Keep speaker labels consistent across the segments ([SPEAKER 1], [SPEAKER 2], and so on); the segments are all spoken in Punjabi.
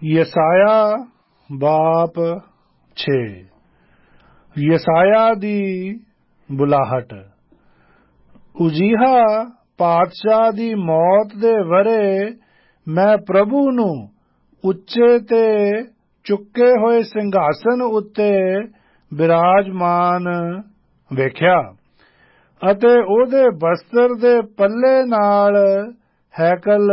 [SPEAKER 1] ਯਸਾਇਆ ਬਾਪ 6। ਯਸਾਇਆ ਦੀ ਬੁਲਾਹਟ। ਉਜੀਹਾ ਪਾਤਸ਼ਾਹ ਦੀ ਮੌਤ ਦੇ ਵਰੇ ਮੈਂ ਪ੍ਰਭੂ ਨੂੰ ਉੱਚੇ ਤੇ ਚੁੱਕੇ ਹੋਏ ਸਿੰਘਾਸਨ ਉੱਤੇ ਬਿਰਾਜਮਾਨ ਵੇਖਿਆ ਅਤੇ ਉਹਦੇ ਬਸਤਰ ਦੇ ਪੱਲੇ ਨਾਲ ਹੈਕਲ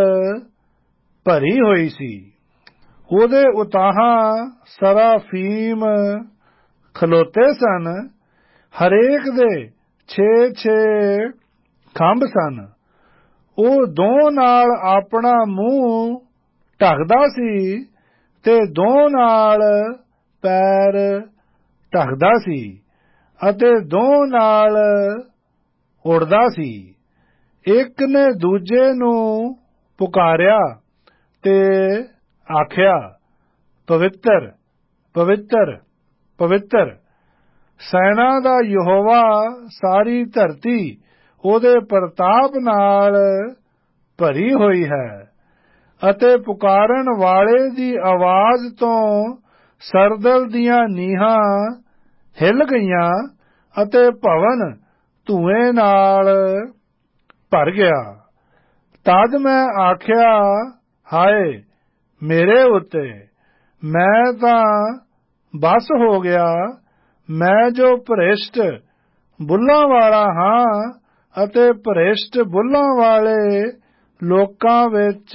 [SPEAKER 1] ਭਰੀ ਹੋਈ ਸੀ। ਉਹਦੇ ਉਤਾਹਾਂ ਸਰਾਫੀਮ ਖਲੋਤੇ ਸਨ, ਹਰੇਕ ਦੇ 6 ਖੰਭ ਸਨ। ਉਹ ਦੋ ਨਾਲ ਆਪਣਾ ਮੂੰਹ ਢੱਕਦਾ ਸੀ ਤੇ ਦੋ ਨਾਲ ਪੈਰ ਢੱਕਦਾ ਸੀ ਅਤੇ ਦੋ ਨਾਲ ਉੜਦਾ ਸੀ। ਇੱਕ ਨੇ ਦੂਜੇ ਨੂੰ ਪੁਕਾਰਿਆ ਤੇ ਆਖਿਆ, ਪਵਿੱਤਰ ਪਵਿੱਤਰ ਪਵਿੱਤਰ ਸੈਨਾ ਦਾ ਯਹੋਵਾ, ਸਾਰੀ ਧਰਤੀ ਉਹਦੇ ਪ੍ਰਤਾਪ ਨਾਲ ਭਰੀ ਹੋਈ ਹੈ। ਅਤੇ ਪੁਕਾਰਨ ਵਾਲੇ ਦੀ ਆਵਾਜ਼ ਤੋਂ ਸਰਦਲ ਦੀਆਂ ਨੀਹਾਂ ਹਿੱਲ ਗਈਆਂ ਅਤੇ ਭਵਨ ਧੂਏ ਨਾਲ ਭਰ ਗਿਆ। ਤਦ ਮੈਂ ਆਖਿਆ, ਹਾਏ ਮੇਰੇ ਉੱਤੇ, ਮੈਂ ਤਾਂ ਬਸ ਹੋ ਗਿਆ। ਮੈਂ ਜੋ ਭ੍ਰਿਸ਼ਟ ਬੁੱਲਾਂ ਵਾਲਾ ਹਾਂ ਅਤੇ ਭ੍ਰਿਸ਼ਟ ਬੁੱਲਾਂ ਵਾਲੇ ਲੋਕਾਂ ਵਿੱਚ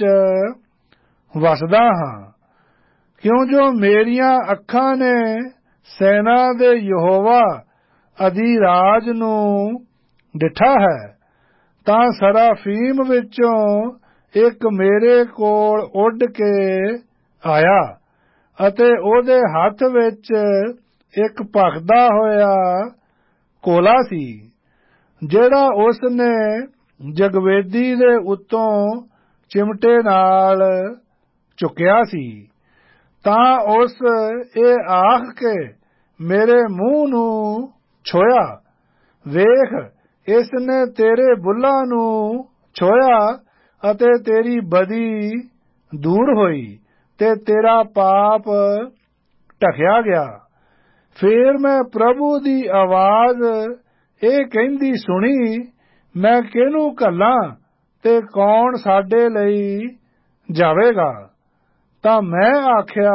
[SPEAKER 1] ਵਸਦਾ ਹਾਂ, ਕਿਉਂ ਜੋ ਮੇਰੀਆਂ ਅੱਖਾਂ ਨੇ ਸੈਨਾ ਦੇ ਯਹੋਵਾ ਅਧਿਰਾਜ ਨੂੰ ਡਿਠਾ ਹੈ। ਤਾਂ ਸਰਾਫੀਮ ਵਿੱਚੋਂ ਇੱਕ ਮੇਰੇ ਕੋਲ ਉੱਡ ਕੇ ਆਇਆ ਅਤੇ ਉਹਦੇ ਹੱਥ ਵਿੱਚ ਇੱਕ ਭਖਦਾ ਹੋਇਆ ਕੋਲਾ ਸੀ, ਜਿਹੜਾ ਉਸ ਨੇ ਜਗਵੇਦੀ ਦੇ ਉੱਤੋਂ ਚਿਮਟੇ ਨਾਲ ਚੁੱਕਿਆ ਸੀ। ਤਾਂ ਉਸ ਇਹ ਆਖ ਕੇ ਮੇਰੇ ਮੂੰਹ ਨੂੰ ਛੋਇਆ, ਵੇਖ, ਇਸ ਨੇ ਤੇਰੇ ਬੁੱਲਾਂ ਨੂੰ ਛੋਇਆ ਅਤੇ ਤੇਰੀ ਬਦੀ ਦੂਰ ਹੋਈ ਤੇ ਤੇਰਾ ਪਾਪ ਢਕਿਆ ਗਿਆ। ਫੇਰ ਮੈਂ ਪ੍ਰਭੂ ਦੀ ਆਵਾਜ਼ ਇਹ ਕਹਿੰਦੀ ਸੁਣੀ, ਮੈਂ ਕਿਹਨੂੰ ਘੱਲਾਂ ਤੇ ਕੌਣ ਸਾਡੇ ਲਈ ਜਾਵੇਗਾ? ਤਾਂ ਮੈਂ ਆਖਿਆ,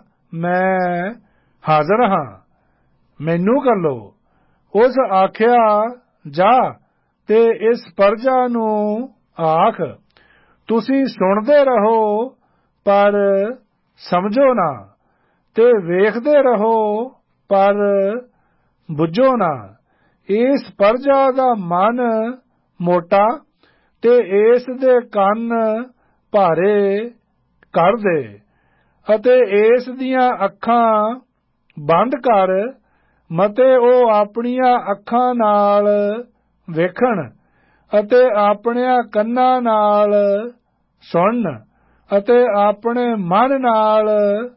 [SPEAKER 1] ਮੈਂ ਹਾਜ਼ਰ ਹਾਂ, ਮੈਨੂੰ ਘੱਲੋ। ਉਸ ਆਖਿਆ, ਜਾ ਤੇ ਇਸ ਪਰਜਾ ਨੂੰ ਆਖ, ਤੁਸੀਂ ਸੁਣਦੇ ਰਹੋ ਪਰ ਸਮਝੋ ਨਾ, ਤੇ ਵੇਖਦੇ ਰਹੋ ਪਰ ਬੁੱਝੋ ਨਾ। ਇਸ ਪਰਜਾ ਦਾ ਮਨ ਮੋਟਾ ਤੇ ਇਸ ਦੇ ਕੰਨ ਭਾਰੇ ਕਰ ਦੇ ਅਤੇ ਇਸ ਦੀਆਂ ਅੱਖਾਂ ਬੰਦ ਕਰ, ਮਤੇ ਉਹ ਆਪਣੀਆਂ ਅੱਖਾਂ ਨਾਲ ਵੇਖਣ ਅਤੇ ਆਪਣਿਆਂ ਕੰਨਾਂ ਨਾਲ ਸੁਣਨ ਅਤੇ ਆਪਣੇ ਮਨ ਨਾਲ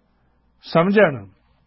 [SPEAKER 1] ਸਮਝਣ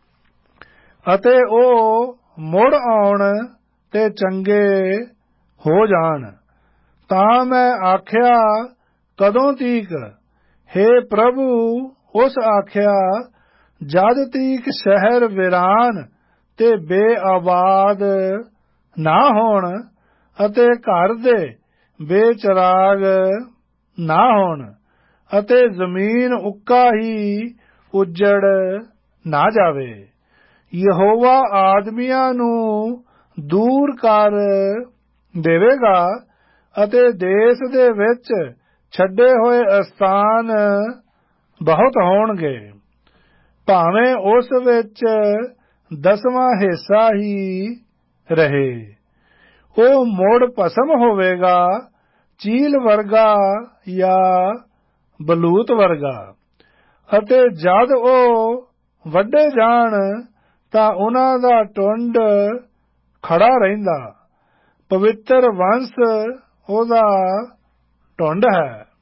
[SPEAKER 1] ਅਤੇ ਉਹ ਮੁੜ ਆਉਣ ਤੇ ਚੰਗੇ ਹੋ ਜਾਣ। ਤਾਂ ਮੈਂ ਆਖਿਆ, ਕਦੋਂ ਤੀਕ? ਹੇ ਪ੍ਰਭੂ, ਉਸ ਆਖਿਆ, ਜਦ ਤੀਕ ਸ਼ਹਿਰ ਵੀਰਾਨ ਤੇ ਬੇਆਬਾਦ ਨਾ ਹੋਣ ਅਤੇ ਘਰ ਦੇ ਬੇਚਰਾਗ ਨਾ ਹੋਣ ਅਤੇ ਜ਼ਮੀਨ ਉੱਕਾ ਹੀ ਉੱਜੜ ਨਾ ਜਾਵੇ। ਯਹੋਵਾ ਆਦਮੀਆਂ ਨੂੰ ਦੂਰ ਕਰ ਦੇਵੇਗਾ ਅਤੇ ਦੇਸ਼ ਦੇ ਵਿੱਚ ਛੱਡੇ ਹੋਏ ਅਸਥਾਨ ਬਹੁਤ ਹੋਣਗੇ। ਭਾਵੇਂ ਉਸ ਵਿੱਚ 10ਵਾਂ ਹਿੱਸਾ ਹੀ ਰਹੇ, ਉਹ ਮੁੜ ਭਸਮ ਹੋਵੇਗਾ, ਚੀਲ ਵਰਗਾ ਜਾਂ ਬਲੂਤ ਵਰਗਾ। ਅਤੇ ਜਦ ਉਹ ਵੱਢੇ ਜਾਣ ਤਾਂ ਉਹਨਾਂ ਦਾ ਟੁੰਡ ਖੜਾ ਰਹਿੰਦਾ। ਪਵਿੱਤਰ ਵੰਸ਼ ਉਹਦਾ ਟੁੰਡ ਹੈ।